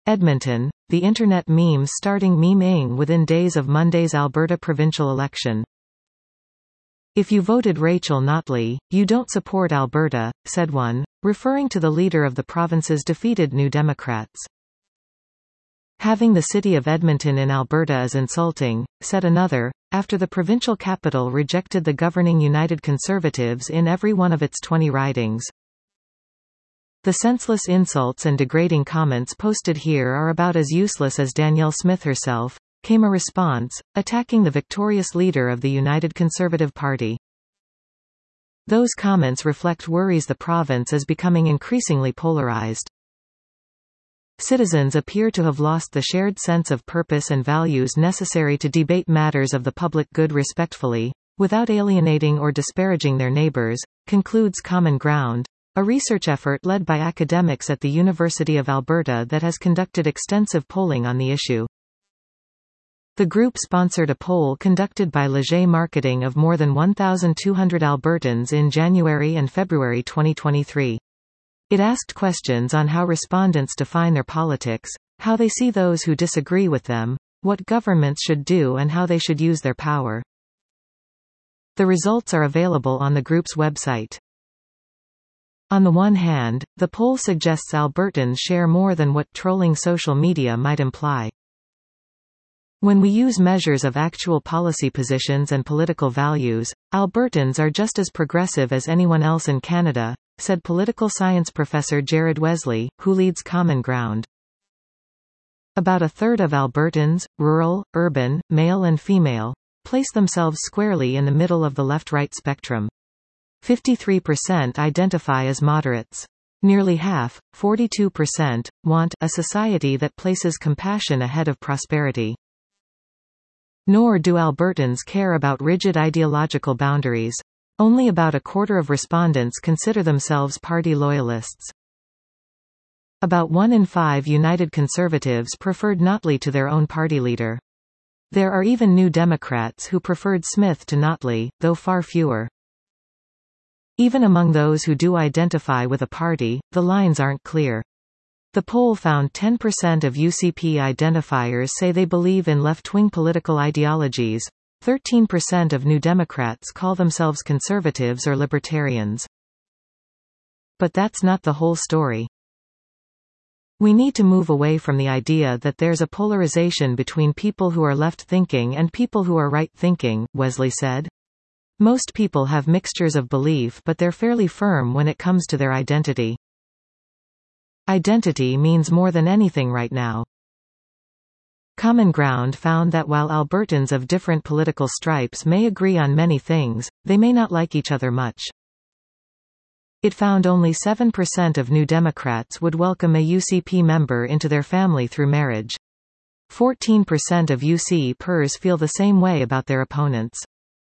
Edmonton, the internet memes starting meme-ing within days of Monday's Alberta provincial election. "If you voted Rachel Notley, you don't support Alberta," said one, referring to the leader of the province's defeated New Democrats. "Having the city of Edmonton in Alberta is insulting," said another, after the provincial capital rejected the governing United Conservatives in every one of its 20 ridings. "The senseless insults and degrading comments posted here are about as useless as Danielle Smith herself," came a response, attacking the victorious leader of the United Conservative Party. Those comments reflect worries the province is becoming increasingly polarized. Citizens appear to have lost the shared sense of purpose and values necessary to debate matters of the public good respectfully, without alienating or disparaging their neighbors, concludes Common Ground, a research effort led by academics at the University of Alberta that has conducted extensive polling on the issue. The group sponsored a poll conducted by Leger Marketing of more than 1,200 Albertans in January and February 2023. It asked questions on how respondents define their politics, how they see those who disagree with them, what governments should do and how they should use their power. The results are available on the group's website. On the one hand, the poll suggests Albertans share more than what trolling social media might imply. "When we use measures of actual policy positions and political values, Albertans are just as progressive as anyone else in Canada," said political science professor Jared Wesley, who leads Common Ground. About a third of Albertans, rural, urban, male and female, place themselves squarely in the middle of the left-right spectrum. 53% identify as moderates. Nearly half, 42%, want a society that places compassion ahead of prosperity. Nor do Albertans care about rigid ideological boundaries. Only about a quarter of respondents consider themselves party loyalists. About 1 in 5 United Conservatives preferred Notley to their own party leader. There are even New Democrats who preferred Smith to Notley, though far fewer. Even among those who do identify with a party, the lines aren't clear. The poll found 10% of UCP identifiers say they believe in left-wing political ideologies. 13% of New Democrats call themselves conservatives or libertarians. But that's not the whole story. "We need to move away from the idea that there's a polarization between people who are left-thinking and people who are right-thinking," Wesley said. "Most people have mixtures of belief, but they're fairly firm when it comes to their identity. Identity means more than anything right now." Common Ground found that while Albertans of different political stripes may agree on many things, they may not like each other much. It found only 7% of New Democrats would welcome a UCP member into their family through marriage. 14% of UC-PERs feel the same way about their opponents.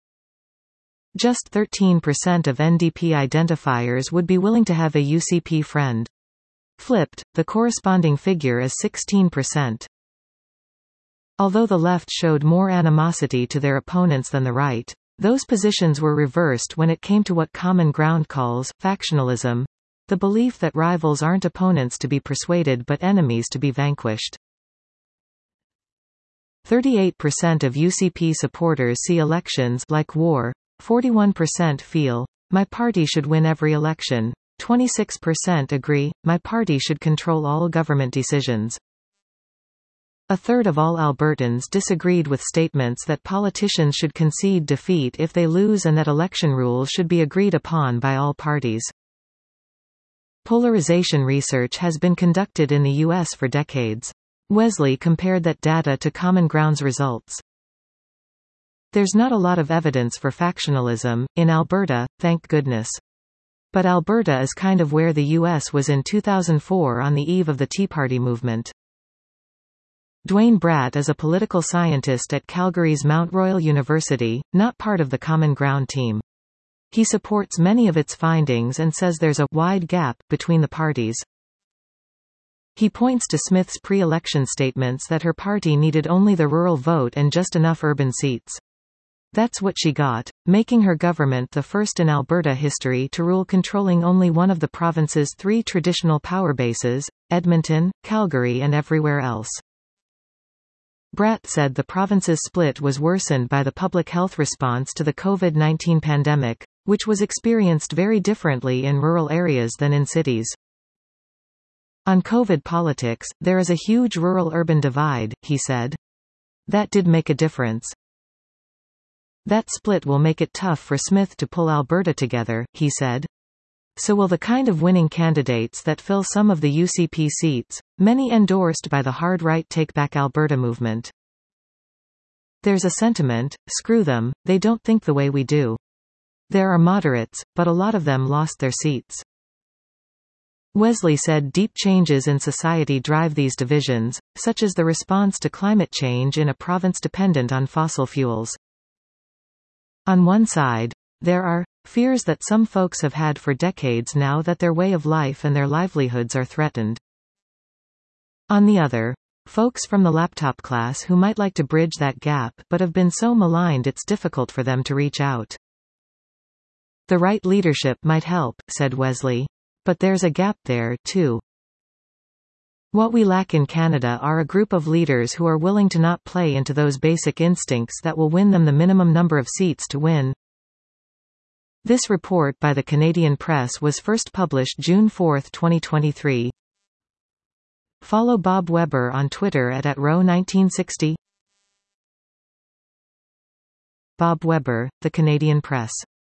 Just 13% of NDP identifiers would be willing to have a UCP friend. Flipped, the corresponding figure is 16%. Although the left showed more animosity to their opponents than the right, those positions were reversed when it came to what Common Ground calls factionalism, the belief that rivals aren't opponents to be persuaded but enemies to be vanquished. 38% of UCP supporters see elections like war, 41% feel, "My party should win every election," 26% agree, "My party should control all government decisions." A third of all Albertans disagreed with statements that politicians should concede defeat if they lose and that election rules should be agreed upon by all parties. Polarization research has been conducted in the U.S. for decades. Wesley compared that data to Common Ground's results. "There's not a lot of evidence for factionalism in Alberta, thank goodness. But Alberta is kind of where the U.S. was in 2004 on the eve of the Tea Party movement." Dwayne Bratt is a political scientist at Calgary's Mount Royal University, not part of the Common Ground team. He supports many of its findings and says there's a wide gap between the parties. He points to Smith's pre-election statements that her party needed only the rural vote and just enough urban seats. That's what she got, making her government the first in Alberta history to rule controlling only one of the province's 3 traditional power bases, Edmonton, Calgary and everywhere else. Bratt said the province's split was worsened by the public health response to the COVID-19 pandemic, which was experienced very differently in rural areas than in cities. On COVID politics, there is a huge rural-urban divide, he said. That did make a difference. That split will make it tough for Smith to pull Alberta together, he said. So will the kind of winning candidates that fill some of the UCP seats, many endorsed by the hard right Take Back Alberta movement. There's a sentiment, screw them, they don't think the way we do. There are moderates, but a lot of them lost their seats. Wesley said deep changes in society drive these divisions, such as the response to climate change in a province dependent on fossil fuels. On one side, there are fears that some folks have had for decades now that their way of life and their livelihoods are threatened. On the other, folks from the laptop class who might like to bridge that gap but have been so maligned it's difficult for them to reach out. The right leadership might help, said Wesley. But there's a gap there, too. What we lack in Canada are a group of leaders who are willing to not play into those basic instincts that will win them the minimum number of seats to win. This report by the Canadian Press was first published June 4, 2023. Follow Bob Weber on Twitter at @row1960. Bob Weber, The Canadian Press.